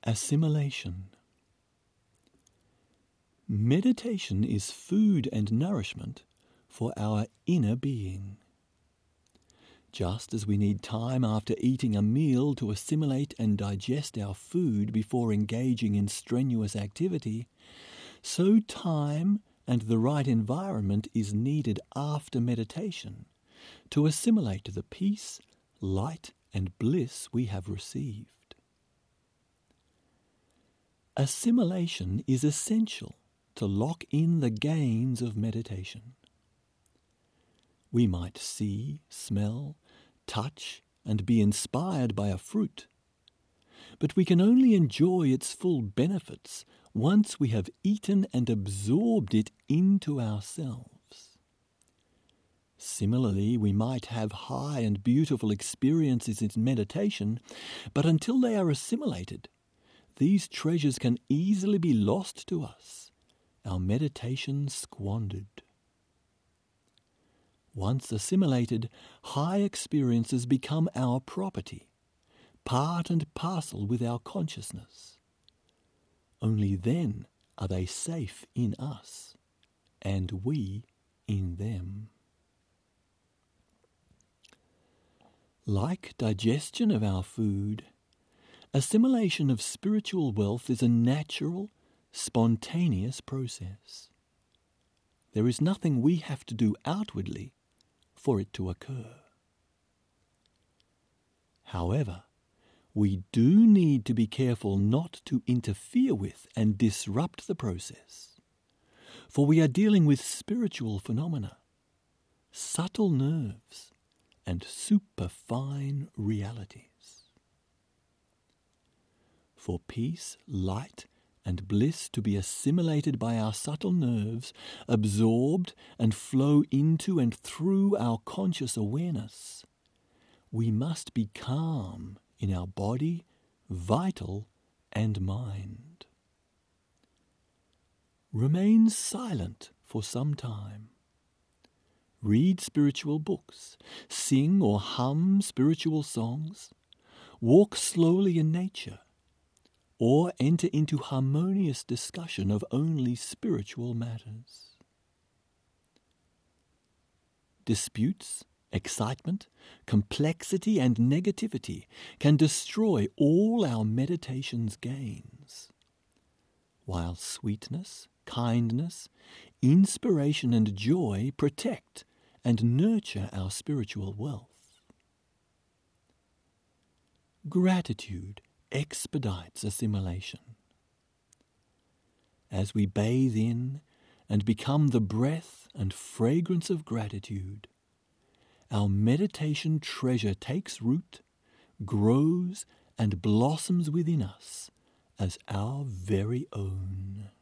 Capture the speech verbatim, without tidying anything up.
Assimilation. Meditation is food and nourishment for our inner being. Just as we need time after eating a meal to assimilate and digest our food before engaging in strenuous activity, so time and the right environment is needed after meditation to assimilate the peace, light, and bliss we have received. Assimilation is essential to lock in the gains of meditation. We might see, smell, touch, and be inspired by a fruit, but we can only enjoy its full benefits once we have eaten and absorbed it into ourselves. Similarly, we might have high and beautiful experiences in meditation, but until they are assimilated, these treasures can easily be lost to us, our meditation squandered. Once assimilated, high experiences become our property, part and parcel with our consciousness. Only then are they safe in us, and we in them. Like digestion of our food, assimilation of spiritual wealth is a natural, spontaneous process. There is nothing we have to do outwardly for it to occur. However, we do need to be careful not to interfere with and disrupt the process, for we are dealing with spiritual phenomena, subtle nerves, and superfine realities. For peace, light, and bliss to be assimilated by our subtle nerves, absorbed and flow into and through our conscious awareness, we must be calm in our body, vital, and mind. Remain silent for some time. Read spiritual books, sing or hum spiritual songs, walk slowly in nature, or enter into harmonious discussion of only spiritual matters. Disputes, excitement, complexity, and negativity can destroy all our meditation's gains, while sweetness, kindness, inspiration, and joy protect and nurture our spiritual wealth. Gratitude expedites assimilation. As we bathe in and become the breath and fragrance of gratitude, our meditation treasure takes root, grows, and blossoms within us as our very own.